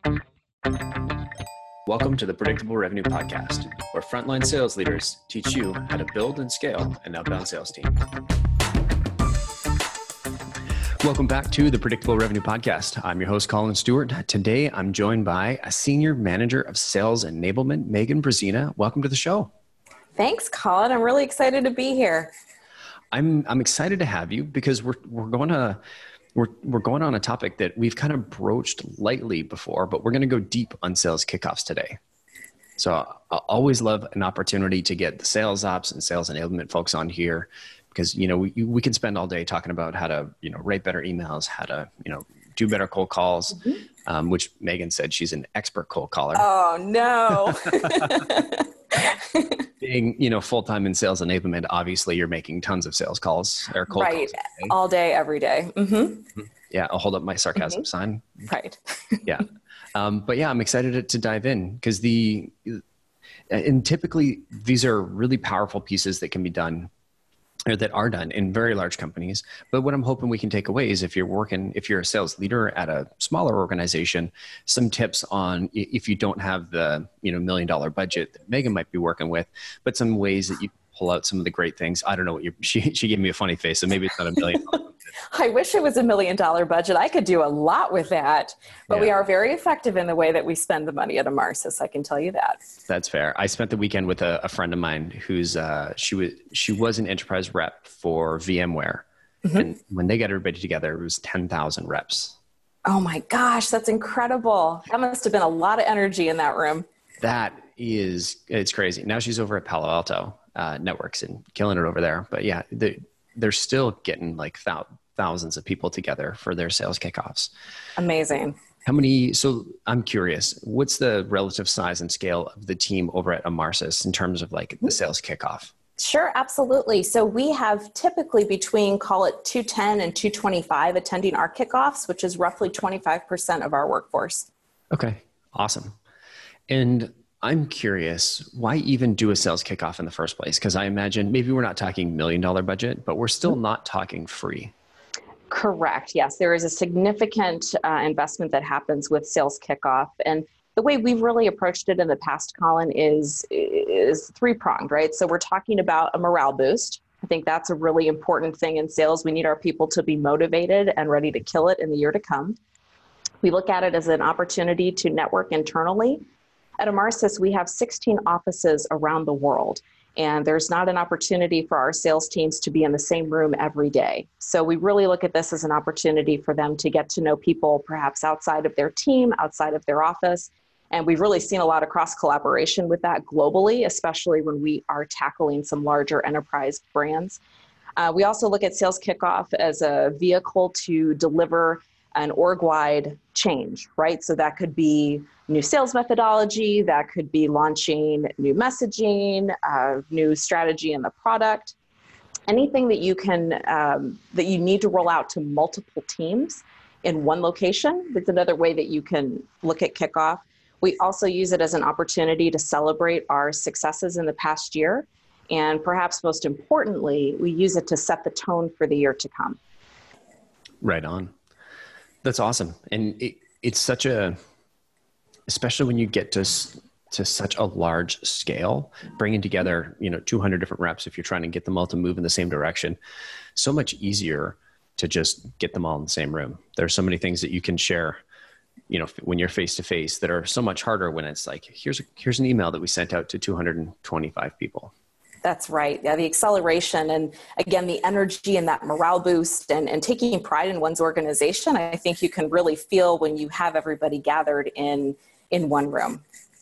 Welcome to the Predictable Revenue Podcast, where frontline sales leaders teach you how to build and scale an outbound sales team. Welcome back to the Predictable Revenue Podcast. I'm your host, Colin Stewart. Today, I'm joined by a Senior Manager of Sales Enablement, Megan Brezina. Welcome to the show. Thanks, Colin. I'm really excited to be here. I'm excited to have you because we're going on a topic that we've kind of broached lightly before, but we're going to go deep on sales kickoffs today. So I always love an opportunity to get the sales ops and sales enablement folks on here because, we can spend all day talking about how to, write better emails, how to, do better cold calls, which Megan said she's an expert cold caller. Oh, no. Being, full-time in sales enablement, obviously you're making tons of sales calls or cold calls. Right. All day, every day. Mm-hmm. Yeah. I'll hold up my sarcasm sign. Right. Yeah. But yeah, I'm excited to dive in because and typically these are really powerful pieces that can be done or that are done in very large companies. But what I'm hoping we can take away is if you're a sales leader at a smaller organization, some tips on if you don't have the, $1 million budget that Megan might be working with, but some ways that you pull out some of the great things. I don't know what she gave me a funny face, so maybe it's not $1 million. I wish it was $1 million budget. I could do a lot with that, but we are very effective in the way that we spend the money at Amarsis. I can tell you that. That's fair. I spent the weekend with a friend of mine who's she was an enterprise rep for VMware, and when they got everybody together, it was 10,000 reps. Oh my gosh, that's incredible! That must have been a lot of energy in that room. It's crazy. Now she's over at Palo Alto Networks and killing it over there. But yeah, they're still getting like thousands of people together for their sales kickoffs. Amazing. So I'm curious, what's the relative size and scale of the team over at Amarsis in terms of like the sales kickoff? Sure, absolutely. So we have typically between, call it 210 and 225 attending our kickoffs, which is roughly 25% of our workforce. Okay, awesome. And I'm curious, why even do a sales kickoff in the first place? Because I imagine maybe we're not talking $1 million budget, but we're still not talking free. Correct. Yes, there is a significant investment that happens with sales kickoff. And the way we've really approached it in the past, Colin, is three-pronged, right? So we're talking about a morale boost. I think that's a really important thing in sales. We need our people to be motivated and ready to kill it in the year to come. We look at it as an opportunity to network internally. At Amarsis, we have 16 offices around the world, and there's not an opportunity for our sales teams to be in the same room every day. So we really look at this as an opportunity for them to get to know people perhaps outside of their team, outside of their office. And we've really seen a lot of cross-collaboration with that globally, especially when we are tackling some larger enterprise brands. We also look at sales kickoff as a vehicle to deliver an org-wide change, right? So that could be new sales methodology, that could be launching new messaging, new strategy in the product, anything that you can, that you need to roll out to multiple teams in one location. That's another way that you can look at kickoff. We also use it as an opportunity to celebrate our successes in the past year. And perhaps most importantly, we use it to set the tone for the year to come. Right on. That's awesome. And it's such especially when you get to such a large scale, bringing together, 200 different reps, if you're trying to get them all to move in the same direction, so much easier to just get them all in the same room. There's so many things that you can share, when you're face to face that are so much harder when it's like, here's an email that we sent out to 225 people. That's right. Yeah, the acceleration and again, the energy and that morale boost and taking pride in one's organization, I think you can really feel when you have everybody gathered in one room.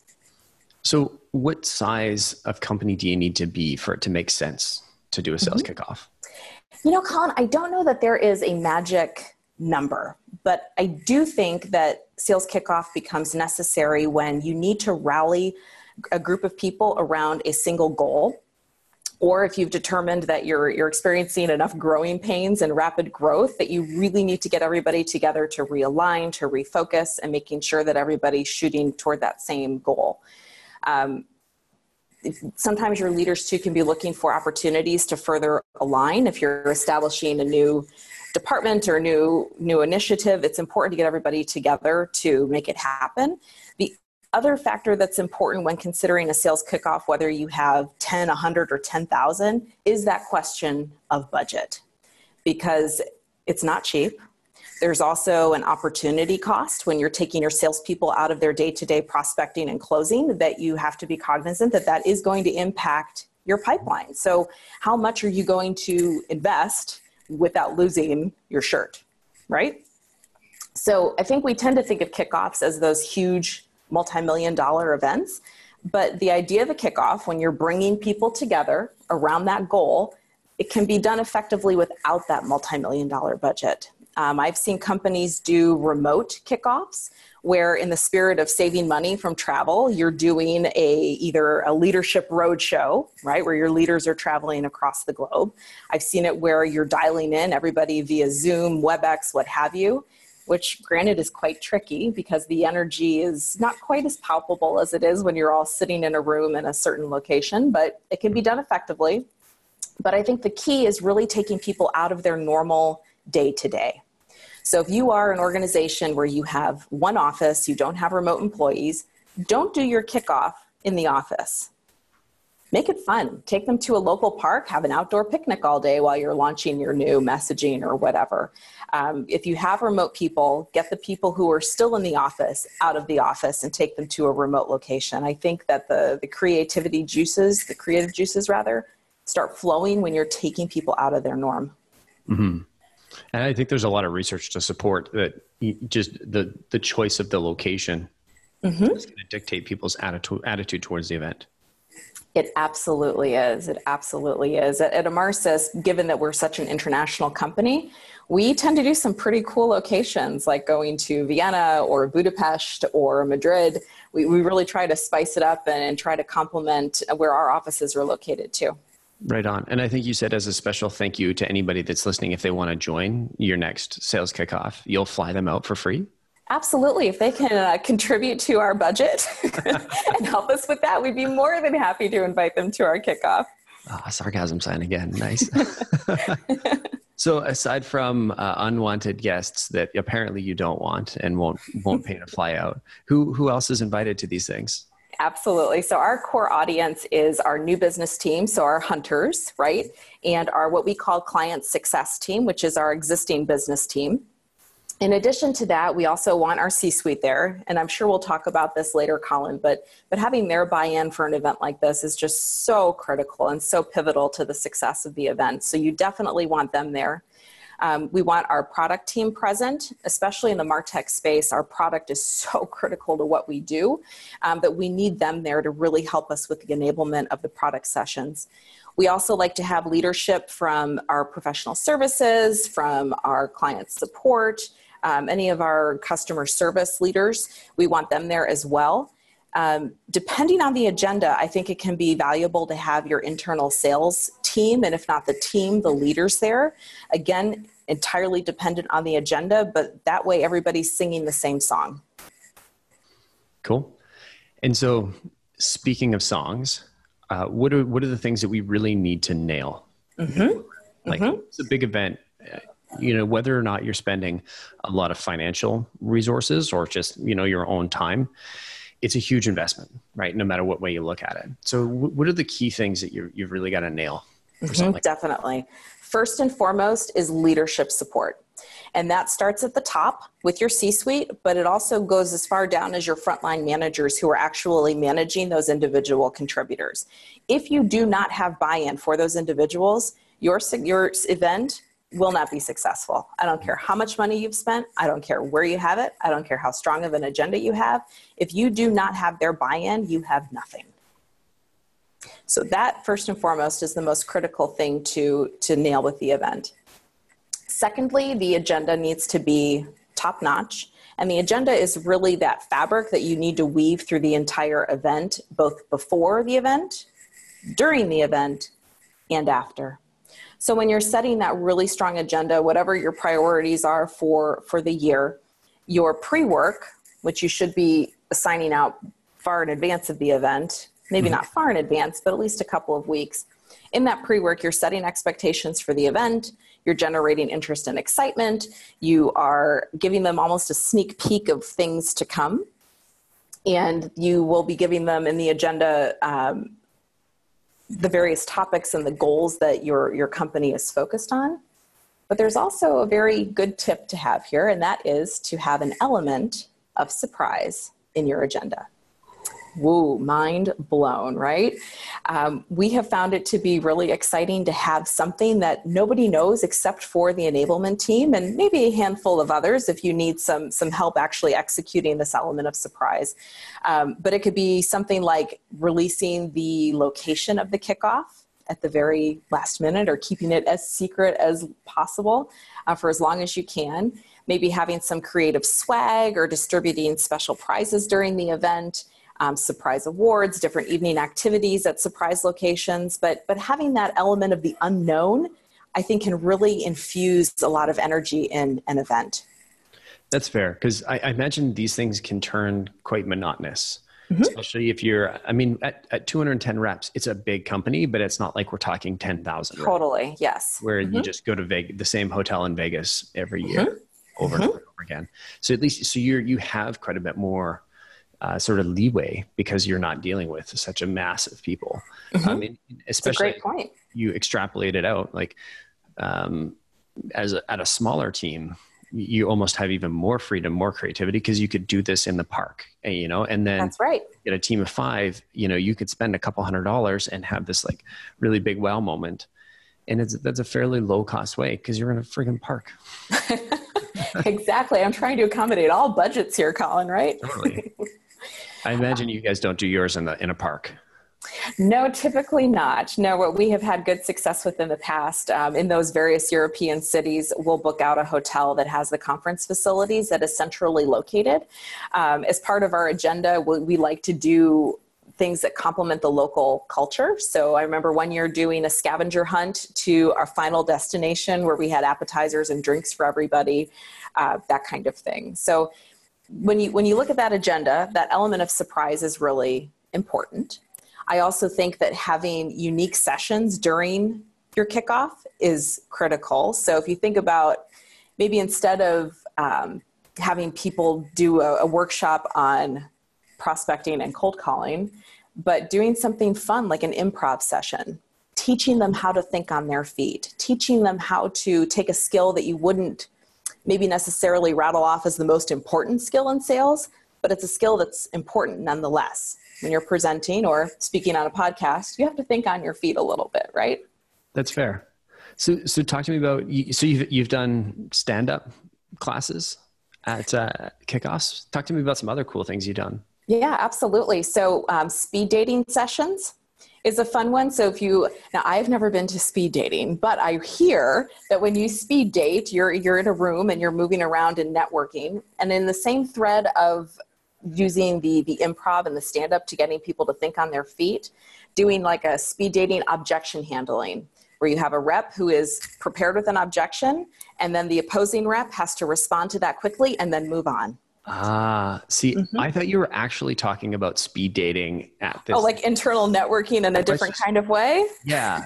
So what size of company do you need to be for it to make sense to do a sales kickoff? Colin, I don't know that there is a magic number, but I do think that sales kickoff becomes necessary when you need to rally a group of people around a single goal. Or if you've determined that you're experiencing enough growing pains and rapid growth that you really need to get everybody together to realign, to refocus, and making sure that everybody's shooting toward that same goal. Sometimes your leaders too can be looking for opportunities to further align if you're establishing a new department or new initiative, it's important to get everybody together to make it happen. The other factor that's important when considering a sales kickoff, whether you have 10, 100, or 10,000, is that question of budget, because it's not cheap. There's also an opportunity cost when you're taking your salespeople out of their day-to-day prospecting and closing, that you have to be cognizant that that is going to impact your pipeline. So how much are you going to invest without losing your shirt, right? So I think we tend to think of kickoffs as those huge multi-million-dollar events, but the idea of a kickoff, when you're bringing people together around that goal, it can be done effectively without that multi-million-dollar budget. I've seen companies do remote kickoffs where, in the spirit of saving money from travel, you're doing either a leadership roadshow, right, where your leaders are traveling across the globe. I've seen it where you're dialing in everybody via Zoom, WebEx, what have you, which granted is quite tricky because the energy is not quite as palpable as it is when you're all sitting in a room in a certain location, but it can be done effectively. But I think the key is really taking people out of their normal day-to-day. So if you are an organization where you have one office, you don't have remote employees, don't do your kickoff in the office. Make it fun. Take them to a local park, have an outdoor picnic all day while you're launching your new messaging or whatever. If you have remote people, get the people who are still in the office out of the office and take them to a remote location. I think that the creative juices rather, start flowing when you're taking people out of their norm. Mm-hmm. And I think there's a lot of research to support that just the choice of the location is going to dictate people's attitude towards the event. It absolutely is. It absolutely is. At Emarsys, given that we're such an international company, we tend to do some pretty cool locations, like going to Vienna or Budapest or Madrid. We really try to spice it up and try to complement where our offices are located too. Right on. And I think you said, as a special thank you to anybody that's listening, if they want to join your next sales kickoff, you'll fly them out for free? Absolutely. If they can contribute to our budget and help us with that, we'd be more than happy to invite them to our kickoff. Sarcasm sign again. Nice. So aside from unwanted guests that apparently you don't want and won't pay to fly out, who else is invited to these things? Absolutely. So our core audience is our new business team, so our hunters, right? And our what we call client success team, which is our existing business team. In addition to that, we also want our C-suite there. And I'm sure we'll talk about this later, Colin, but having their buy-in for an event like this is just so critical and so pivotal to the success of the event. So you definitely want them there. We want our product team present, especially in the MarTech space. Our product is so critical to what we do that we need them there to really help us with the enablement of the product sessions. We also like to have leadership from our professional services, from our client support, any of our customer service leaders. We want them there as well. Depending on the agenda, I think it can be valuable to have your internal sales team, and if not the team, the leaders there. Again, entirely dependent on the agenda, but that way everybody's singing the same song. Cool. And so, speaking of songs, what are the things that we really need to nail? Like, it's a big event. Whether or not you're spending a lot of financial resources or just, your own time, it's a huge investment, right? No matter what way you look at it. So what are the key things that you've really got to nail for something like that? Definitely. First and foremost is leadership support. And that starts at the top with your C-suite, but it also goes as far down as your frontline managers who are actually managing those individual contributors. If you do not have buy-in for those individuals, your event will not be successful. I don't care how much money you've spent. I don't care where you have it. I don't care how strong of an agenda you have. If you do not have their buy-in, you have nothing. So that, first and foremost, is the most critical thing to nail with the event. Secondly, the agenda needs to be top-notch. And the agenda is really that fabric that you need to weave through the entire event, both before the event, during the event, and after. So when you're setting that really strong agenda, whatever your priorities are for the year, your pre-work, which you should be assigning out far in advance of the event, maybe not far in advance, but at least a couple of weeks. In that pre-work, you're setting expectations for the event. you're generating interest and excitement, you are giving them almost a sneak peek of things to come, and you will be giving them in the agenda the various topics and the goals that your company is focused on. But there's also a very good tip to have here, and that is to have an element of surprise in your agenda. Woo, mind blown, right? We have found it to be really exciting to have something that nobody knows except for the enablement team and maybe a handful of others if you need some help actually executing this element of surprise. But it could be something like releasing the location of the kickoff at the very last minute, or keeping it as secret as possible for as long as you can. Maybe having some creative swag or distributing special prizes during the event. Surprise awards, different evening activities at surprise locations, but having that element of the unknown, I think, can really infuse a lot of energy in an event. That's fair, because I imagine these things can turn quite monotonous, especially if you're, I mean, at 210 reps, it's a big company, but it's not like we're talking 10,000 reps. Totally, yes. Where you just go to the same hotel in Vegas every year over and over again. So at least, so you have quite a bit more sort of leeway because you're not dealing with such a mass of people. I mean, especially That's a great point. You extrapolate it out, like at a smaller team, you almost have even more freedom, more creativity, because you could do this in the park, you know, and then that's right. Get a team of 5, you know, you could spend a couple $100 and have this like really big wow moment. And that's a fairly low cost way because you're in a friggin' park. Exactly. I'm trying to accommodate all budgets here, Colin, right? Totally. I imagine you guys don't do yours in a park. No, typically not. No, what we have had good success with in the past, in those various European cities, we'll book out a hotel that has the conference facilities that is centrally located. As part of our agenda, we like to do things that complement the local culture. So I remember one year doing a scavenger hunt to our final destination where we had appetizers and drinks for everybody, that kind of thing. So when you look at that agenda, that element of surprise is really important. I also think that having unique sessions during your kickoff is critical. So if you think about maybe instead of having people do a workshop on prospecting and cold calling, but doing something fun like an improv session, teaching them how to think on their feet, teaching them how to take a skill that you wouldn't maybe necessarily rattle off as the most important skill in sales, but it's a skill that's important nonetheless. When you're presenting or speaking on a podcast, you have to think on your feet a little bit, right? That's fair. So talk to me about, so you've done stand-up classes at kickoffs. Talk to me about some other cool things you've done. Yeah, absolutely. So speed dating sessions is a fun one. So now I've never been to speed dating, but I hear that when you speed date, you're in a room and you're moving around and networking. And in the same thread of using the improv and the stand-up to getting people to think on their feet, doing like a speed dating objection handling, where you have a rep who is prepared with an objection, and then the opposing rep has to respond to that quickly and then move on. See, I thought you were actually talking about speed dating at this. Oh, like internal networking in a different kind of way? Yeah.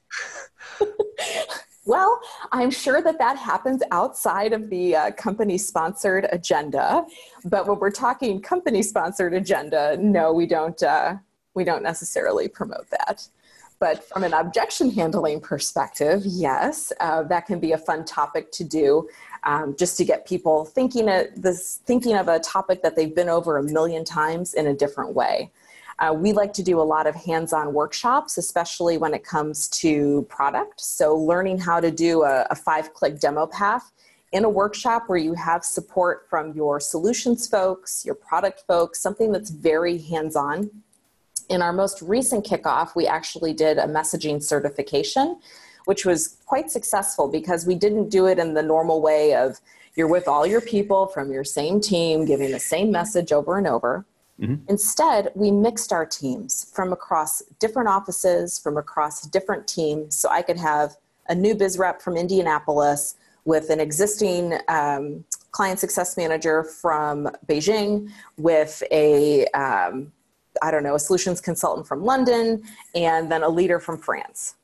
Well, I'm sure that happens outside of the company-sponsored agenda. But when we're talking company-sponsored agenda, no, we don't necessarily promote that. But from an objection handling perspective, yes, that can be a fun topic to do, just to get people thinking of a topic that they've been over 1 million times in a different way. We like to do a lot of hands-on workshops, especially when it comes to product. So learning how to do a 5-click demo path in a workshop where you have support from your solutions folks, your product folks, something that's very hands-on. In our most recent kickoff, we actually did a messaging certification, which was quite successful because we didn't do it in the normal way of you're with all your people from your same team giving the same message over and over. Instead, we mixed our teams from across different offices, from across different teams. So I could have a new biz rep from Indianapolis with an existing client success manager from Beijing, with a solutions consultant from London, and then a leader from France.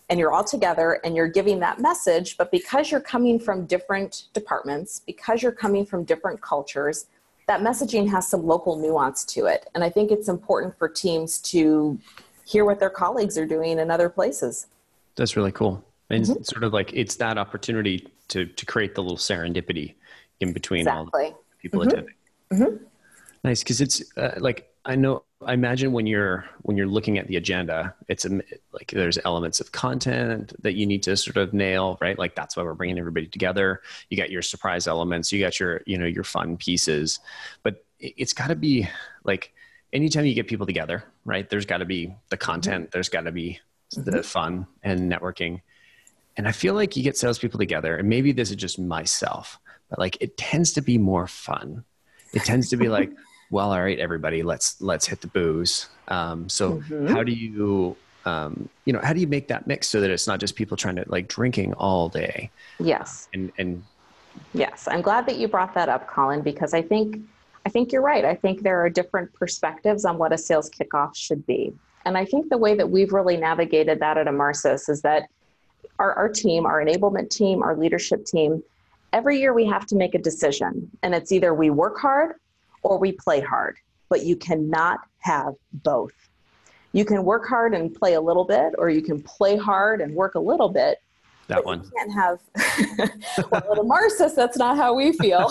and you're all together and you're giving that message, but because you're coming from different departments, because you're coming from different cultures, that messaging has some local nuance to it. And I think it's important for teams to hear what their colleagues are doing in other places. That's really cool. And it's sort of like, it's that opportunity to create the little serendipity in between all the people attending. Nice. Cause it's like, I imagine when you're looking at the agenda, it's like there's elements of content that you need to sort of nail, right? Like that's why we're bringing everybody together. You got your surprise elements, you got your, your fun pieces, but it's got to be like anytime you get people together, right? There's got to be the content, there's got to be the fun and networking. And I feel like you get salespeople together, and maybe this is just myself, but like it tends to be more fun. It tends to be like, well, all right, everybody, let's hit the booze. So how do you, how do you make that mix so that it's not just people trying to like drinking all day? Yes. And yes, I'm glad that you brought that up, Colin, because I think you're right. I think there are different perspectives on what a sales kickoff should be. And I think the way that we've really navigated that at Emarsys is that our team, our enablement team, our leadership team, every year we have to make a decision. And it's either we work hard or we play hard, but you cannot have both. You can work hard and play a little bit, or you can play hard and work a little bit. That one. You can't have, well, at Emarsys, that's not how we feel.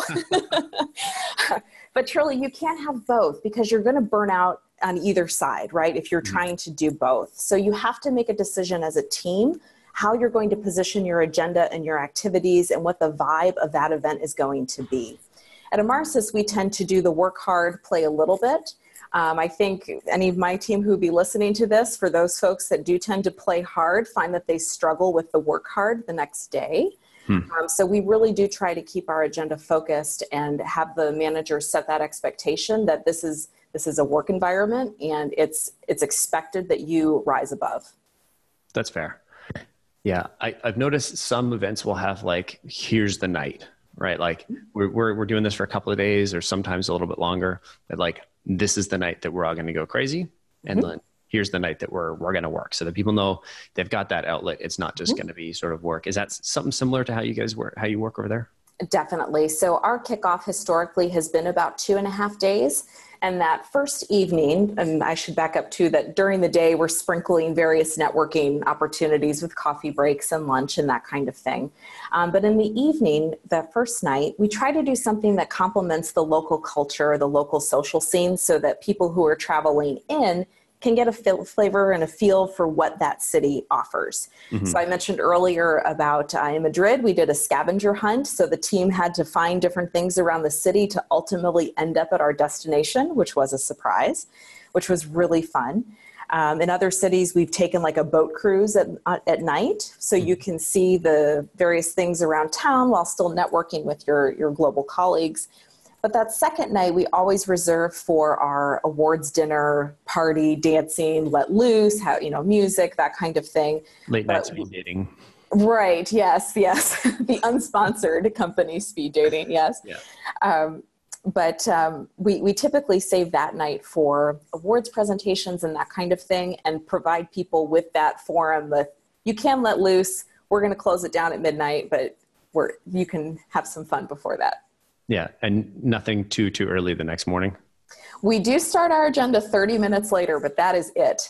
But truly, you can't have both because you're going to burn out on either side, right? If you're trying to do both. So you have to make a decision as a team how you're going to position your agenda and your activities and what the vibe of that event is going to be. At Emarsys, we tend to do the work hard, play a little bit. I think any of my team who would be listening to this, for those folks that do tend to play hard, find that they struggle with the work hard the next day. So we really do try to keep our agenda focused and have the managers set that expectation that this is a work environment and it's expected that you rise above. That's fair. Yeah, I've noticed some events will have like, here's the night, right? Like we're doing this for a couple of days or sometimes a little bit longer, but like this is the night that we're all going to go crazy. And then here's the night that we're going to work, so that people know they've got that outlet. It's not just going to be sort of work. Is that something similar to how you guys work, how you work over there? Definitely. So our kickoff historically has been about 2.5 days. And that first evening, and I should back up too, that during the day, we're sprinkling various networking opportunities with coffee breaks and lunch and that kind of thing. But in the evening, the first night, we try to do something that complements the local culture, the local social scene, so that people who are traveling in can get a flavor and a feel for what that city offers. So I mentioned earlier about in Madrid, we did a scavenger hunt. So the team had to find different things around the city to ultimately end up at our destination, which was a surprise, which was really fun. In other cities, we've taken like a boat cruise at night. So you can see the various things around town while still networking with your global colleagues. But that second night, we always reserve for our awards dinner, party, dancing, let loose, music, that kind of thing. Late night speed dating. Right. Yes. The unsponsored company speed dating. Yes. Yeah. But we typically save that night for awards presentations and that kind of thing, and provide people with that forum with, you can let loose. We're going to close it down at midnight, but you can have some fun before that. Yeah. And nothing too early the next morning. We do start our agenda 30 minutes later, but that is it.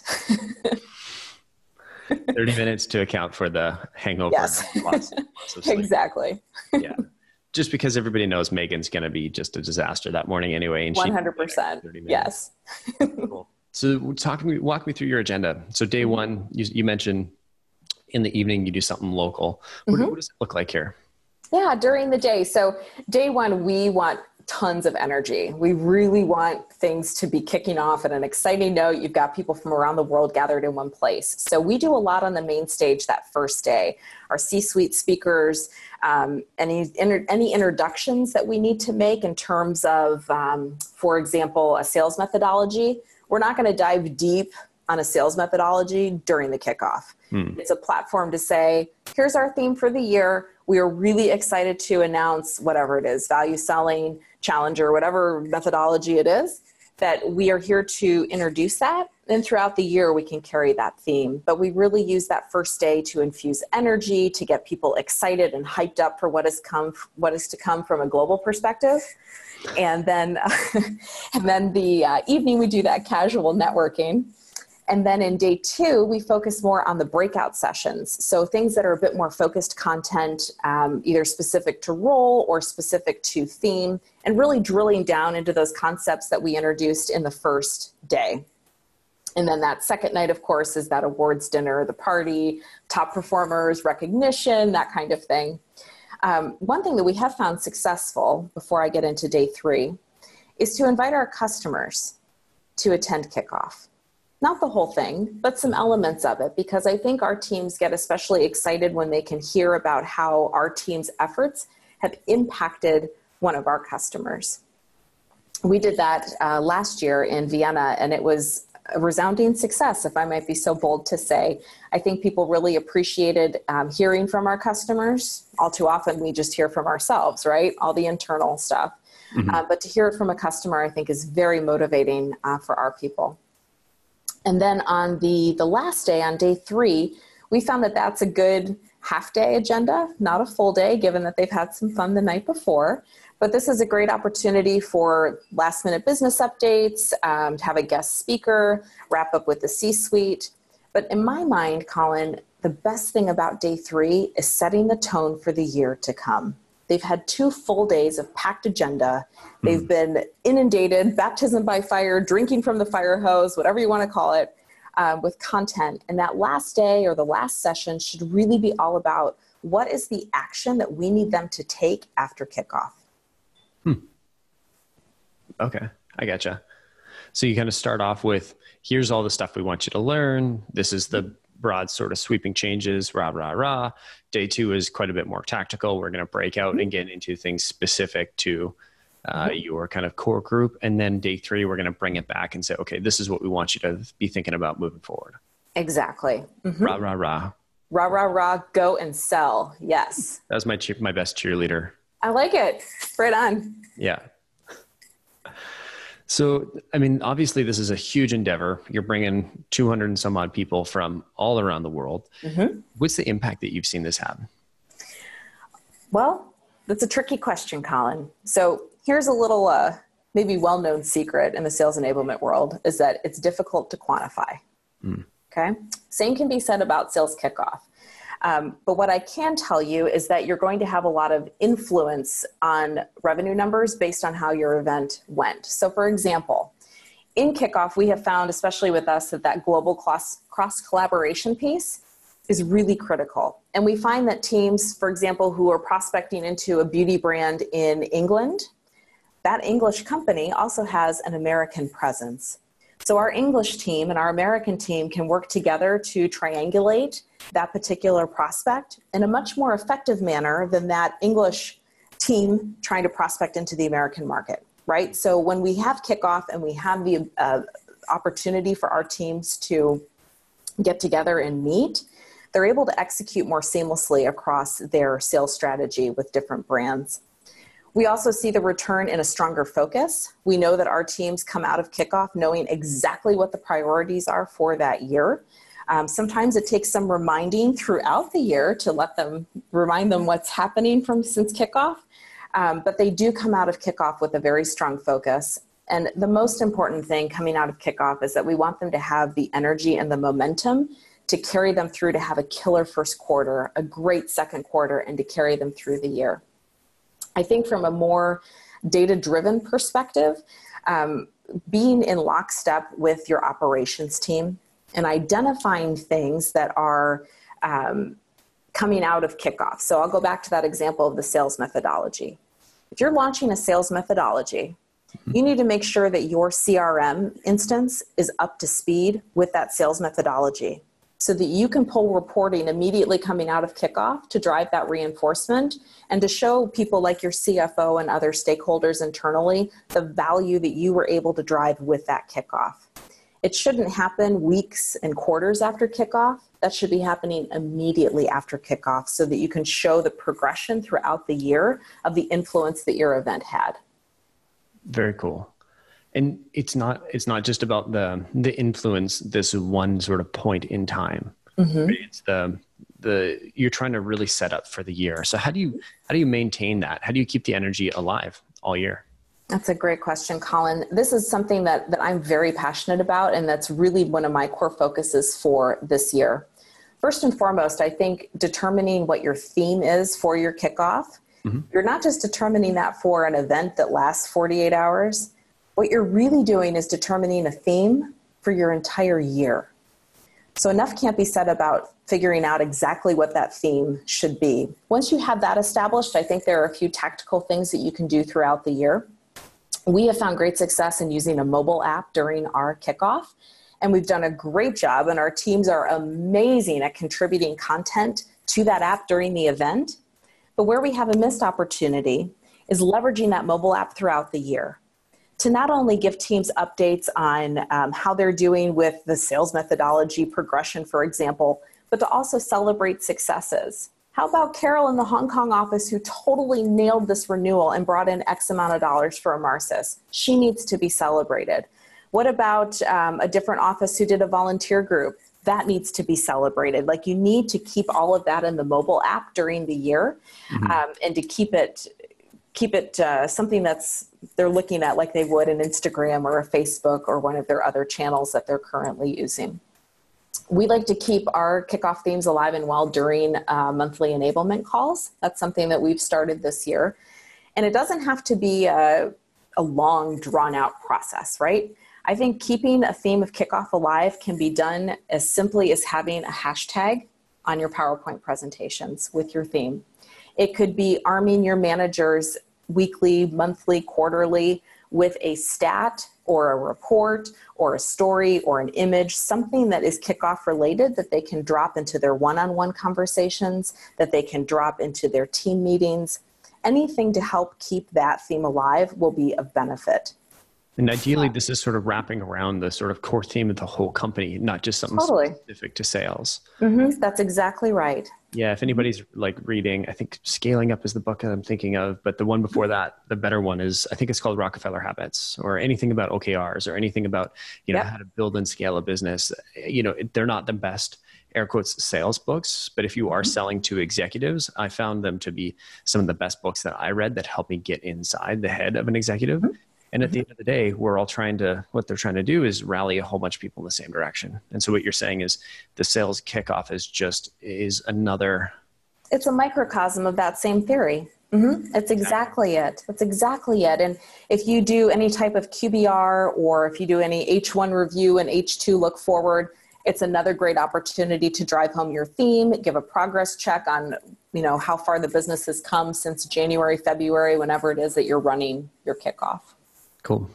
30 minutes to account for the hangover. Yes. Lots of sleep. Exactly. Yeah. Just because everybody knows Megan's going to be just a disaster that morning anyway. And 100%. Yes. Cool. So walk me through your agenda. So day one, you mentioned in the evening, you do something local. What does it look like here? Yeah, during the day. So day one, we want tons of energy. We really want things to be kicking off at an exciting note. You've got people from around the world gathered in one place. So we do a lot on the main stage that first day. Our C-suite speakers, any introductions that we need to make in terms of, for example, a sales methodology. We're not going to dive deep on a sales methodology during the kickoff. It's a platform to say, here's our theme for the year. We are really excited to announce whatever it is, value selling, challenger, whatever methodology it is. that we are here to introduce that. And throughout the year, we can carry that theme. But we really use that first day to infuse energy, to get people excited and hyped up for what is to come from a global perspective. And then, the evening, we do that casual networking. And then in day 2, we focus more on the breakout sessions. So things that are a bit more focused content, either specific to role or specific to theme, and really drilling down into those concepts that we introduced in the first day. And then that second night, of course, is that awards dinner, the party, top performers, recognition, that kind of thing. One thing that we have found successful before I get into day 3 is to invite our customers to attend kickoff. Not the whole thing, but some elements of it, because I think our teams get especially excited when they can hear about how our team's efforts have impacted one of our customers. We did that last year in Vienna, and it was a resounding success, if I might be so bold to say. I think people really appreciated hearing from our customers. All too often, we just hear from ourselves, right? All the internal stuff. Mm-hmm. But to hear it from a customer, I think, is very motivating for our people. And then on the last day, on day 3, we found that that's a good half-day agenda, not a full day, given that they've had some fun the night before. But this is a great opportunity for last-minute business updates, to have a guest speaker, wrap up with the C-suite. But in my mind, Colin, the best thing about day 3 is setting the tone for the year to come. They've had 2 full days of packed agenda. They've been inundated, baptism by fire, drinking from the fire hose, whatever you want to call it, with content. And that last day or the last session should really be all about what is the action that we need them to take after kickoff. Okay, I gotcha. So you kind of start off with, here's all the stuff we want you to learn. This is the broad sort of sweeping changes, rah, rah, rah. Day 2 is quite a bit more tactical. We're going to break out and get into things specific to your kind of core group. And then day 3, we're going to bring it back and say, okay, this is what we want you to be thinking about moving forward. Exactly. Mm-hmm. Rah, rah, rah. Rah, rah, rah, go and sell. Yes. That's my best cheerleader. I like it. Right on. Yeah. So, I mean, obviously this is a huge endeavor. You're bringing 200 and some odd people from all around the world. Mm-hmm. What's the impact that you've seen this have? Well, that's a tricky question, Colin. So here's a little, maybe well-known secret in the sales enablement world is that it's difficult to quantify. Okay. Same can be said about sales kickoff. But what I can tell you is that you're going to have a lot of influence on revenue numbers based on how your event went. So for example, in kickoff, we have found, especially with us, that global cross-collaboration piece is really critical. And we find that teams, for example, who are prospecting into a beauty brand in England, that English company also has an American presence. So our English team and our American team can work together to triangulate that particular prospect in a much more effective manner than that English team trying to prospect into the American market, right? So when we have kickoff and we have the opportunity for our teams to get together and meet, they're able to execute more seamlessly across their sales strategy with different brands. We also see the return in a stronger focus. We know that our teams come out of kickoff knowing exactly what the priorities are for that year. Sometimes it takes some reminding throughout the year to remind them what's happening since kickoff. But they do come out of kickoff with a very strong focus. And the most important thing coming out of kickoff is that we want them to have the energy and the momentum to carry them through to have a killer first quarter, a great second quarter, and to carry them through the year. I think from a more data-driven perspective, being in lockstep with your operations team and identifying things that are coming out of kickoff. So I'll go back to that example of the sales methodology. If you're launching a sales methodology, you need to make sure that your CRM instance is up to speed with that sales methodology, so that you can pull reporting immediately coming out of kickoff to drive that reinforcement and to show people like your CFO and other stakeholders internally the value that you were able to drive with that kickoff. It shouldn't happen weeks and quarters after kickoff. That should be happening immediately after kickoff so that you can show the progression throughout the year of the influence that your event had. Very cool. And it's not just about the influence, this one sort of point in time. Mm-hmm. Right? It's you're trying to really set up for the year. So how do you maintain that? How do you keep the energy alive all year? That's a great question, Colin. This is something that I'm very passionate about, and that's really one of my core focuses for this year. First and foremost, I think determining what your theme is for your kickoff. Mm-hmm. You're not just determining that for an event that lasts 48 hours. What you're really doing is determining a theme for your entire year. So enough can't be said about figuring out exactly what that theme should be. Once you have that established, I think there are a few tactical things that you can do throughout the year. We have found great success in using a mobile app during our kickoff, and we've done a great job, and our teams are amazing at contributing content to that app during the event. But where we have a missed opportunity is leveraging that mobile app throughout the year to not only give teams updates on how they're doing with the sales methodology progression, for example, but to also celebrate successes. How about Carol in the Hong Kong office who totally nailed this renewal and brought in X amount of dollars for Emarsys? She needs to be celebrated. What about a different office who did a volunteer group? That needs to be celebrated. Like, you need to keep all of that in the mobile app during the year, and to keep it something that's they're looking at like they would an Instagram or a Facebook or one of their other channels that they're currently using. We like to keep our kickoff themes alive and well during monthly enablement calls. That's something that we've started this year. And it doesn't have to be a long, drawn-out process, right? I think keeping a theme of kickoff alive can be done as simply as having a hashtag on your PowerPoint presentations with your theme. It could be arming your managers weekly, monthly, quarterly with a stat or a report or a story or an image, something that is kickoff related that they can drop into their one-on-one conversations, that they can drop into their team meetings. Anything to help keep that theme alive will be of benefit. And ideally, this is sort of wrapping around the sort of core theme of the whole company, not just something specific to sales. Mm-hmm. That's exactly right. Yeah, if anybody's like reading, I think Scaling Up is the book that I'm thinking of, but the one before that, the better one is, I think it's called Rockefeller Habits, or anything about OKRs, or anything about, how to build and scale a business. They're not the best, air quotes, sales books, but if you are selling to executives, I found them to be some of the best books that I read that helped me get inside the head of an executive. Mm-hmm. And at the end of the day, what they're trying to do is rally a whole bunch of people in the same direction. And so what you're saying is the sales kickoff is another. It's a microcosm of that same theory. Mm-hmm. It's exactly it. That's exactly it. And if you do any type of QBR, or if you do any H1 review and H2 look forward, it's another great opportunity to drive home your theme, give a progress check on, how far the business has come since January, February, whenever it is that you're running your kickoff. Cool.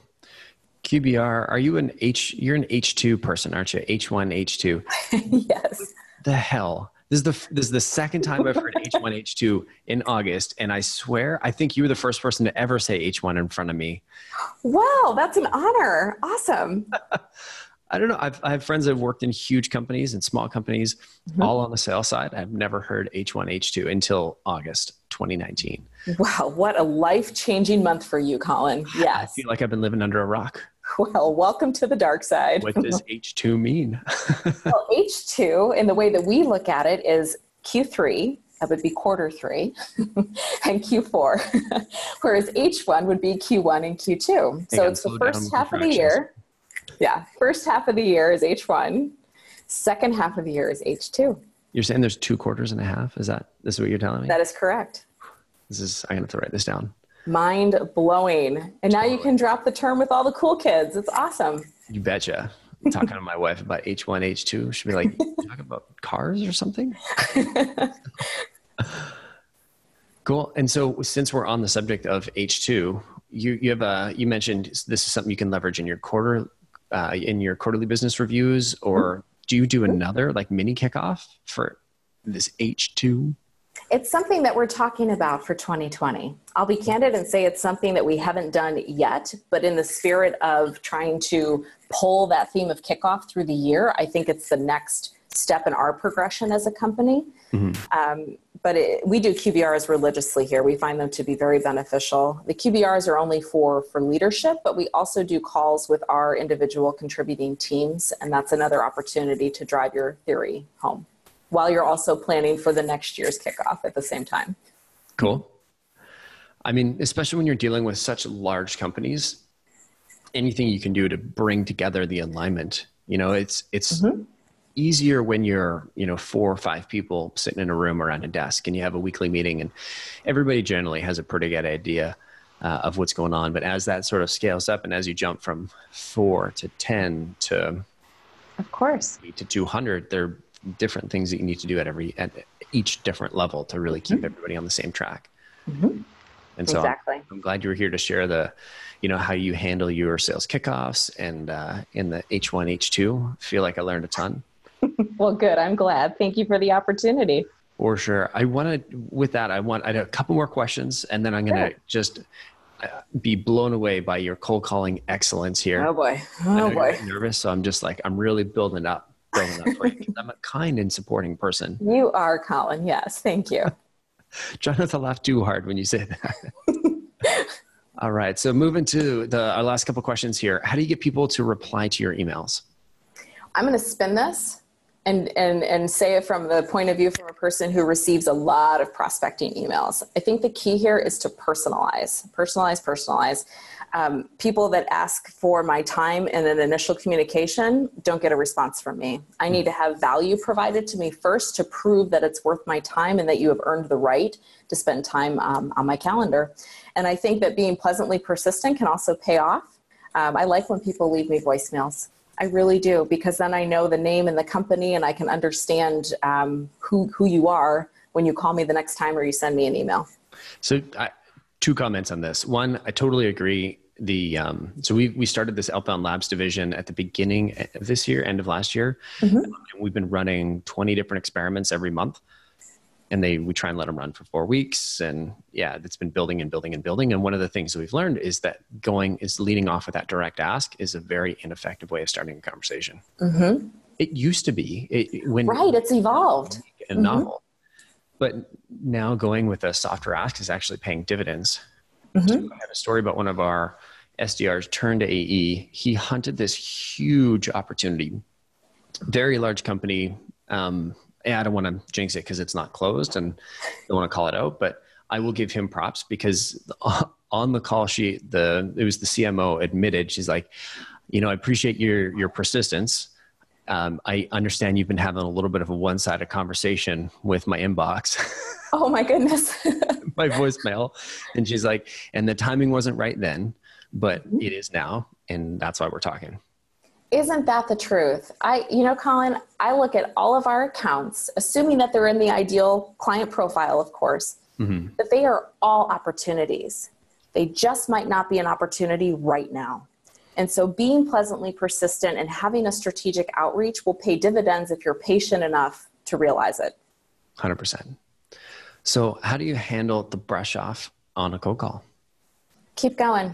QBR, you're an H2 person, aren't you? H1, H2. Yes. What the hell? This is the second time I've heard H1, H2 in August. And I swear, I think you were the first person to ever say H1 in front of me. Wow, that's an honor. Awesome. I don't know. I have friends that have worked in huge companies and small companies, all on the sales side. I've never heard H1, H2 until August 2019. Wow, what a life-changing month for you, Colin. Yes. I feel like I've been living under a rock. Well, welcome to the dark side. What does H2 mean? Well, H2, in the way that we look at it, is Q3, that would be quarter 3, and Q4, whereas H1 would be Q1 and Q2. So it's the first half of the year. Yeah, first half of the year is H1. Second half of the year is H2. You're saying there's 2 quarters and a half? This is what you're telling me? That is correct. I'm going to have to write this down. Mind blowing. And now you can drop the term with all the cool kids. It's awesome. You betcha. I'm talking to my wife about H1, H2. She'll be like, talking about cars or something? Cool. And so since we're on the subject of H2, you mentioned this is something you can leverage in your quarterly business reviews, or do you do another like mini kickoff for this H2? It's something that we're talking about for 2020. I'll be candid and say it's something that we haven't done yet, but in the spirit of trying to pull that theme of kickoff through the year, I think it's the next step in our progression as a company. Mm-hmm. But we do QBRs religiously here. We find them to be very beneficial. The QBRs are only for leadership, but we also do calls with our individual contributing teams. And that's another opportunity to drive your theory home while you're also planning for the next year's kickoff at the same time. Cool. I mean, especially when you're dealing with such large companies, anything you can do to bring together the alignment, it's mm-hmm. easier when you're, 4 or 5 people sitting in a room around a desk and you have a weekly meeting and everybody generally has a pretty good idea of what's going on. But as that sort of scales up and as you jump from 4 to 10 to of course 8 to 200, there are different things that you need to do at each different level to really keep mm-hmm. everybody on the same track. Mm-hmm. And so exactly. I'm glad you were here to share how you handle your sales kickoffs and in the H1, H2. I feel like I learned a ton. Well, good. I'm glad. Thank you for the opportunity. For sure. I had a couple more questions and then I'm going to just be blown away by your cold calling excellence here. Oh boy. I'm nervous. So I'm really building up for you. I'm a kind and supporting person. You are, Colin. Yes. Thank you. Try not to laugh too hard when you say that. All right. So moving to our last couple questions here. How do you get people to reply to your emails? I'm going to spin this and say it from the point of view from a person who receives a lot of prospecting emails. I think the key here is to personalize. People that ask for my time in an initial communication don't get a response from me. I need to have value provided to me first to prove that it's worth my time and that you have earned the right to spend time on my calendar. And I think that being pleasantly persistent can also pay off. I like when people leave me voicemails. I really do, because then I know the name and the company and I can understand who you are when you call me the next time or you send me an email. So 2 comments on this. One, I totally agree. So we started this Outbound Labs division at the beginning of this year, end of last year. Mm-hmm. And we've been running 20 different experiments every month. And we try and let them run for 4 weeks. And yeah, it's been building and building and building. And one of the things that we've learned is that leading off with that direct ask is a very ineffective way of starting a conversation. Mm-hmm. It used to be it's evolved. A novel, but now going with a softer ask is actually paying dividends. Mm-hmm. So I have a story about one of our SDRs turned to AE. He hunted this huge opportunity, very large company. I don't want to jinx it because it's not closed and I don't want to call it out, but I will give him props because on the call sheet, it was the CMO admitted, she's like, I appreciate your persistence. I understand you've been having a little bit of a one-sided conversation with my inbox. Oh my goodness. My voicemail. And she's like, and the timing wasn't right then, but it is now. And that's why we're talking. Isn't that the truth? Colin, I look at all of our accounts, assuming that they're in the ideal client profile, of course, mm-hmm. but they are all opportunities. They just might not be an opportunity right now. And so being pleasantly persistent and having a strategic outreach will pay dividends if you're patient enough to realize it. 100%. So how do you handle the brush off on a cold call? Keep going.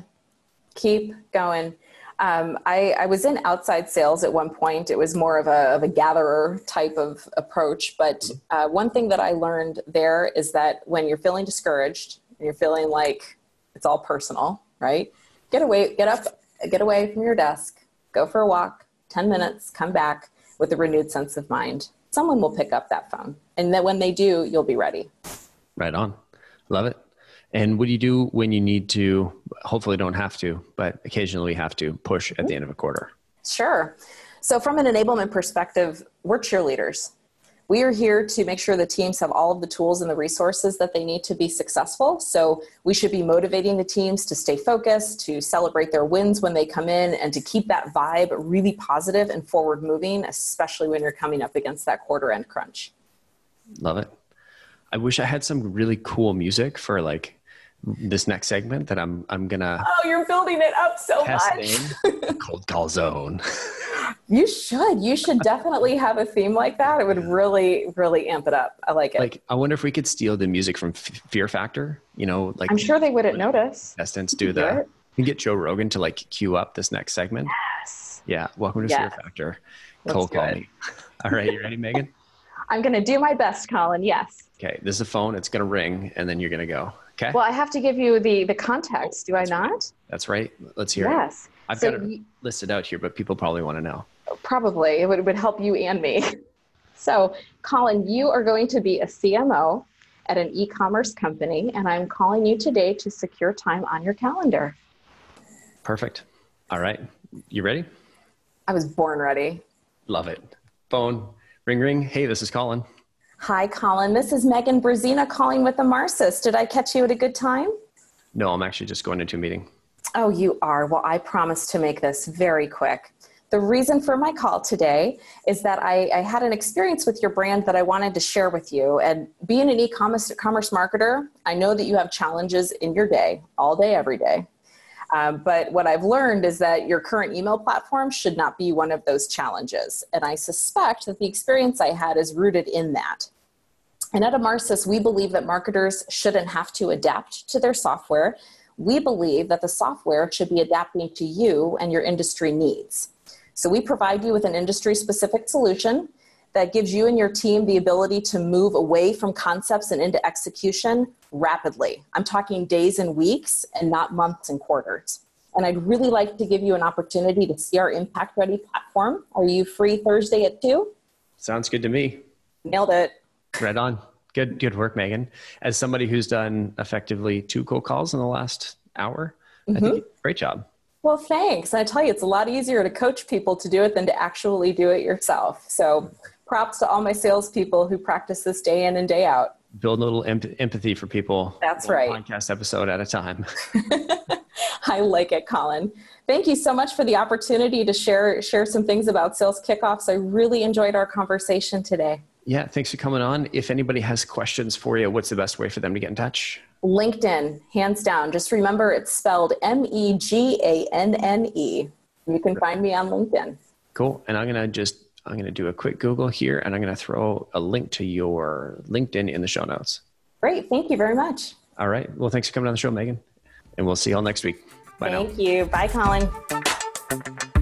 I was in outside sales at one point. It was more of a gatherer type of approach. But one thing that I learned there is that when you're feeling discouraged and you're feeling like it's all personal, right? Get away from your desk, go for a walk, 10 minutes, come back with a renewed sense of mind. Someone will pick up that phone. And then when they do, you'll be ready. Right on. Love it. And what do you do when you need to, hopefully don't have to, but occasionally we have to push at the end of a quarter? Sure. So from an enablement perspective, we're cheerleaders. We are here to make sure the teams have all of the tools and the resources that they need to be successful. So we should be motivating the teams to stay focused, to celebrate their wins when they come in, and to keep that vibe really positive and forward moving, especially when you're coming up against that quarter end crunch. Love it. I wish I had some really cool music for this next segment that I'm gonna. Oh, you're building it up so much. Cold call zone. You should definitely have a theme like that. It would really, really amp it up. I like it. I wonder if we could steal the music from Fear Factor. I'm sure they wouldn't notice. Contestants do that. You can get Joe Rogan to queue up this next segment. Yes. Yeah. Welcome to Yeah. Fear Factor. Let's Cold do call it. me. All right. You ready, Megan? I'm going to do my best, Colin. Yes. Okay. This is a phone. It's going to ring and then you're going to go. Okay. Well, I have to give you the context, do I not? That's right. Let's hear it. Yes. I've So got it listed out here, but people probably want to know. probably it would help you and me. So, Colin, you are going to be a CMO at an e-commerce company, and I'm calling you today to secure time on your calendar. Perfect. All right. You ready? I was born ready. Love it. Phone, ring, ring. Hey, this is Colin. Hi, Colin. This is Megan Brazina calling with Amarsis. Did I catch you at a good time? No, I'm actually just going into a meeting. Oh, you are. Well, I promise to make this very quick. The reason for my call today is that I had an experience with your brand that I wanted to share with you. And being an e-commerce marketer, I know that you have challenges in your day, all day, every day. But what I've learned is that your current email platform should not be one of those challenges. And I suspect that the experience I had is rooted in that. And at Amarsis, we believe that marketers shouldn't have to adapt to their software. We believe that the software should be adapting to you and your industry needs. So we provide you with an industry-specific solution that gives you and your team the ability to move away from concepts and into execution rapidly. I'm talking days and weeks and not months and quarters. And I'd really like to give you an opportunity to see our Impact Ready platform. Are you free Thursday at 2? Sounds good to me. Nailed it. Right on. Good work, Megan. As somebody who's done effectively 2 cold calls in the last hour, I think you did a great job. Well, thanks. And I tell you, it's a lot easier to coach people to do it than to actually do it yourself. So props to all my salespeople who practice this day in and day out. Build a little empathy for people. That's right. One podcast episode at a time. I like it, Colin. Thank you so much for the opportunity to share some things about sales kickoffs. I really enjoyed our conversation today. Yeah, thanks for coming on. If anybody has questions for you, what's the best way for them to get in touch? LinkedIn, hands down. Just remember it's spelled Meganne. You can find me on LinkedIn. Cool. And I'm going to do a quick Google here, and I'm going to throw a link to your LinkedIn in the show notes. Great. Thank you very much. All right. Well, thanks for coming on the show, Megan. And we'll see you all next week. Bye now. Thank you. Bye, Colin.